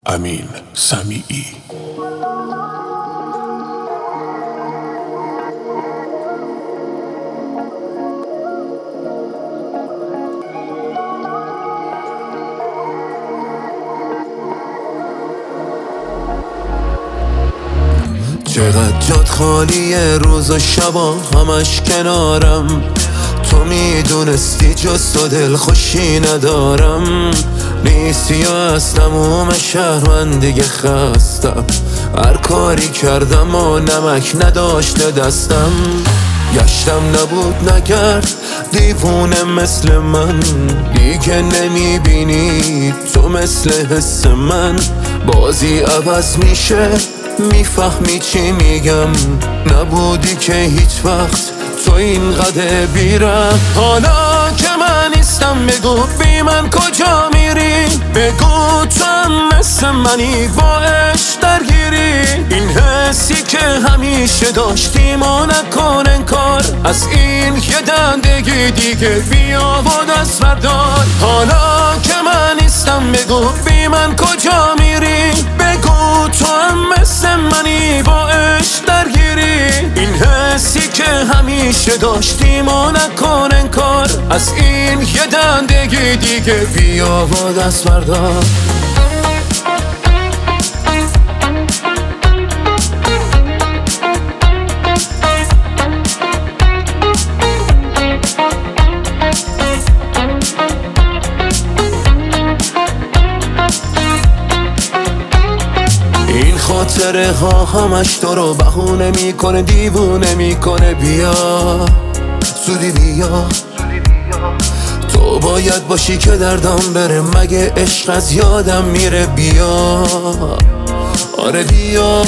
امین سمیعی. چقدر جات خالیه روز و شبا همش کنارم، تو میدونستی جز تو دل خوشی ندارم. نیستی و از تموم شهر من دیگه خستم، هر کاری کردم و نمک نداشته دستم. گشتم نبود نکرد دیوونه مثل من، دیگه نمیبینی تو مثل حس من. بازی عوض میشه میفهمی چی میگم، نبودی که هیچ وقت تو اینقدر بیرم. حالا که من نیستم بگو بی من کجا میری، بگو تو هم مثل منی با عشق درگیری. این حسی که همیشه داشتیم و نکن انکار، از این یه دندگی دیگه بیا و دست بردار. حالا که من نیستم بگو بی من کجا میری، بگو تو هم مثل منی با عشق درگیری. این حسی که همیشه داشتیم و نکن انکار، از این یه دندگی دیگه بیا و دست بردار. این خاطره ها همش تو رو بهونه میکنه، دیوونه میکنه. بیا زودی بیا، تو باید باشی که دردم بره، مگه عشق از یادم میره. بیا آره بیا.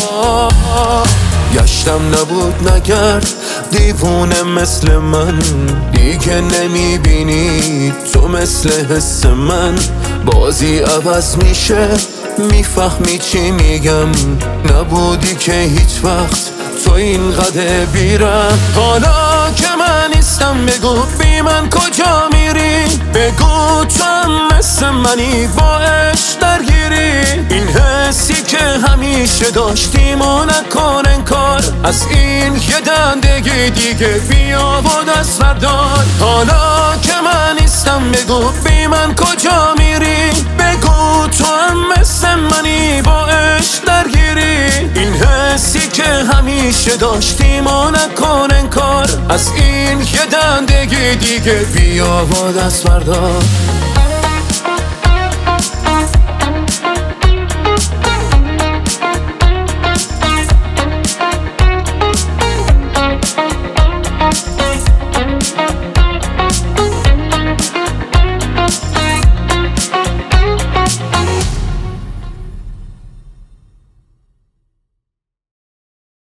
گشتم نبود نکرد دیوونه مثل من، دیگه نمیبینی تو مثل حس من. بازی عوض میشه میفهمی چی میگم، نبودی که هیچ وقت تو اینقدر بیرم. حالا که من نیستم بگو بی من کجا میری، بگو تو هم مثل منی با عشق درگیری. این حسی که همیشه داشتیم و نکن انکار، از این یه دندگی دیگه بیا و دست بردار. حالا که من نیستم بگو بی من کجا میری، بگو تو هم مثل منی با عشق درگیری. این حسی که همیشه داشتیم و نکن انکار، از این یه دندگی دیگه بیا و دست بردار.